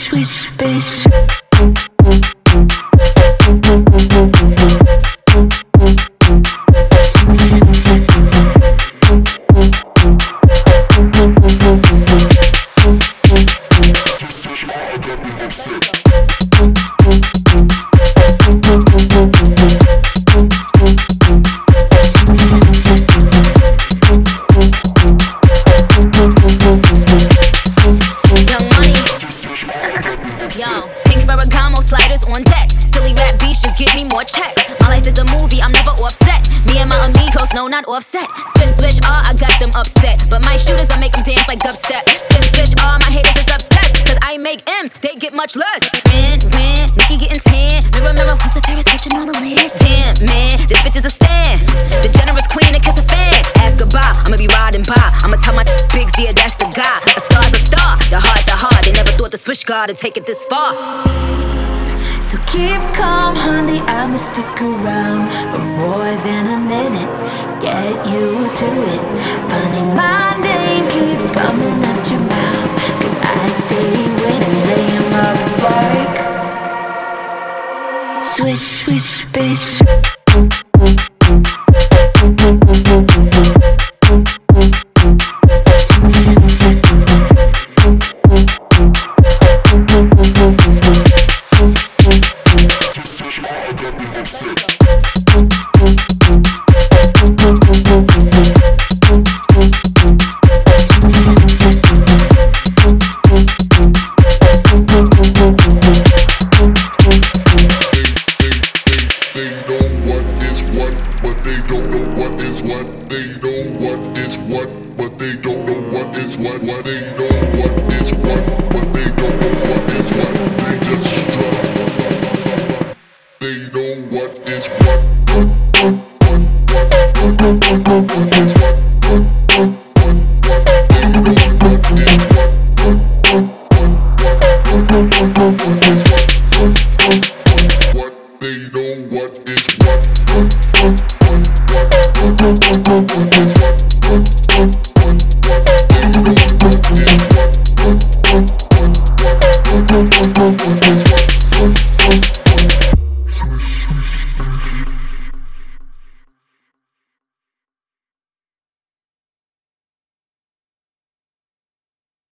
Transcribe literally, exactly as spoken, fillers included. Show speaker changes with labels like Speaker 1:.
Speaker 1: swish, space.
Speaker 2: No, not offset. Switch, switch, all I got them upset. But my shooters, I make them dance like dubstep. Switch, switch, all my haters is upset. Cause I make M's, they get much less. Win, win, Nikki getting tan. Mirror, mirror, who's the favorite switching on the lid? Damn, man, this bitch is a stand. The generous queen that kiss a fan. Ask goodbye, I'ma be riding by. I'ma tell my big Z, that's the guy. A star's a star, the heart, the heart. They never thought the switch guard would take it this far.
Speaker 1: So keep calm, honey, I'ma stick around for more than a minute. Get used to it. Funny, my name keeps coming out your mouth, cause I stay winning, laying up like swish, swish, space.
Speaker 3: What is what?